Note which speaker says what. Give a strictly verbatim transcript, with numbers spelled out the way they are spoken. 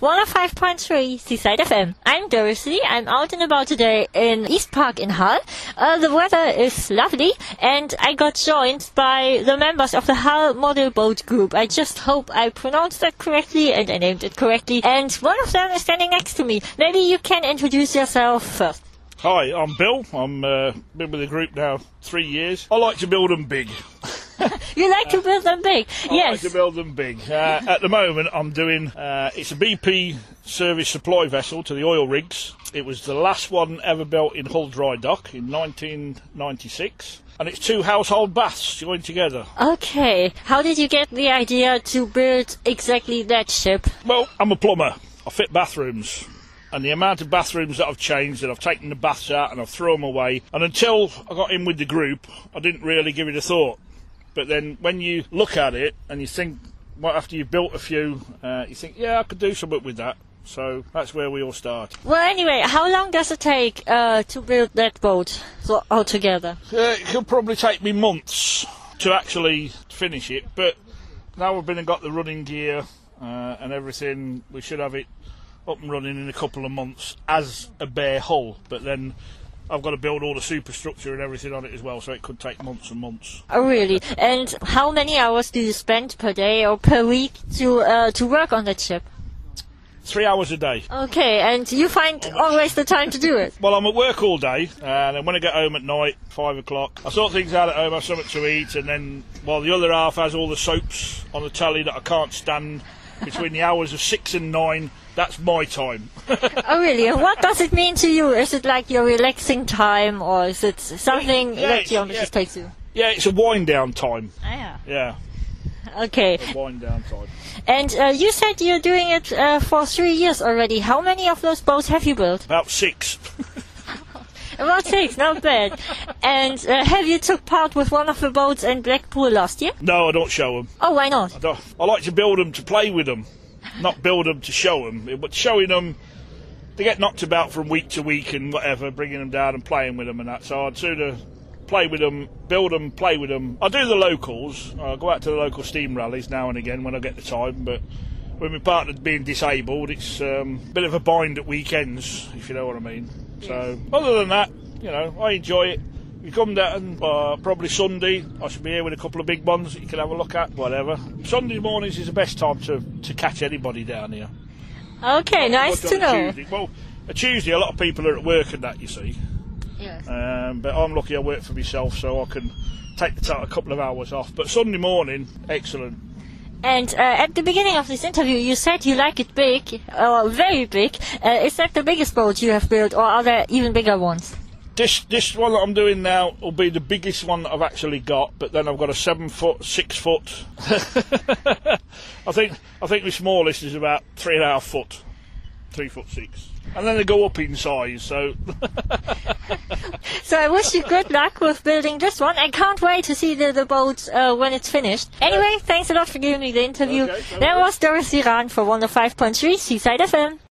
Speaker 1: one oh five point three Seaside F M. I'm Dorothy. I'm out and about today in East Park in Hull. Uh, the weather is lovely, and I got joined by the members of the Hull Model Boat Group. I just hope I pronounced that correctly and I named it correctly. And one of them is standing next to me. Maybe you can introduce yourself first.
Speaker 2: Hi, I'm Bill. I'm uh, been with the group now three years. I like to build them big.
Speaker 1: You like to build them big?
Speaker 2: I
Speaker 1: Yes.
Speaker 2: like to build them big. Uh, at the moment, I'm doing. Uh, it's a B P service supply vessel to the oil rigs. It was the last one ever built in Hull Dry Dock in nineteen ninety-six, and it's two household baths joined together.
Speaker 1: Okay. How did you get the idea to build exactly that ship?
Speaker 2: Well, I'm a plumber. I fit bathrooms. And the amount of bathrooms that I've changed, and I've taken the baths out and I've thrown them away. And until I got in with the group, I didn't really give it a thought. But then when you look at it and you think, well, after you've built a few, uh, you think, yeah, I could do something with that. So that's where we all start.
Speaker 1: Well, anyway, how long does it take uh, to build that boat so, altogether?
Speaker 2: Uh, it could probably take me months to actually finish it. But now we've been and got the running gear uh, and everything, we should have it up and running in a couple of months as a bare hull. But then I've got to build all the superstructure and everything on it as well, so it could take months and months.
Speaker 1: Oh, really? And how many hours do you spend per day or per week to uh, to work on that ship?
Speaker 2: Three hours a day.
Speaker 1: Okay, and you find always the time to do it?
Speaker 2: Well, I'm at work all day, and then when I get home at night, five o'clock, I sort things out at home, have something to eat, and then while the other half has all the soaps on the telly that I can't stand, between the hours of six and nine, that's my time.
Speaker 1: Oh, really? And what does it mean to you? Is it like your relaxing time, or is it something
Speaker 2: yeah,
Speaker 1: that you
Speaker 2: yeah.
Speaker 1: just takes you?
Speaker 2: Yeah, it's a wind down time.
Speaker 1: Ah, yeah.
Speaker 2: Yeah.
Speaker 1: Okay.
Speaker 2: A wind down time.
Speaker 1: And uh, you said you're doing it uh, for three years already. How many of those boats have you built?
Speaker 2: About six.
Speaker 1: About six, not bad. And uh, have you took part with one of the boats in Blackpool last year?
Speaker 2: No, I don't show them.
Speaker 1: Oh, why not?
Speaker 2: I, don't, I like to build them to play with them, not build them to show them. But showing them, they get knocked about from week to week and whatever, bringing them down and playing with them and that. So I'd sooner play with them, build them, play with them. I do the locals. I go out to the local steam rallies now and again when I get the time. But with my partner being disabled, it's um, a bit of a bind at weekends, if you know what I mean. So other than that, you know, I enjoy it. You come down, uh, probably Sunday, I should be here with a couple of big ones that you can have a look at, whatever. Sunday mornings is the best time to, to catch anybody down here.
Speaker 1: Okay,
Speaker 2: Not
Speaker 1: nice
Speaker 2: much
Speaker 1: to
Speaker 2: on a
Speaker 1: know.
Speaker 2: Tuesday. Well, a Tuesday, a lot of people are at work and that, you see.
Speaker 1: Yes.
Speaker 2: Um, but I'm lucky I work for myself, so I can take the t- a couple of hours off. But Sunday morning, excellent.
Speaker 1: And uh, at the beginning of this interview, you said you like it big, or very big. Uh, is that the biggest boat you have built, or are there even bigger ones?
Speaker 2: This this one that I'm doing now will be the biggest one that I've actually got, but then I've got a seven foot, six foot. I think I think the smallest is about three and a half foot, three foot six, and then they go up in size. So.
Speaker 1: So I wish you good luck with building this one. I can't wait to see the, the boat uh, when it's finished. Anyway, thanks a lot for giving me the interview.
Speaker 2: Okay, no
Speaker 1: that
Speaker 2: worries.
Speaker 1: was Dorothy Rahn for one oh five point three Seaside F M.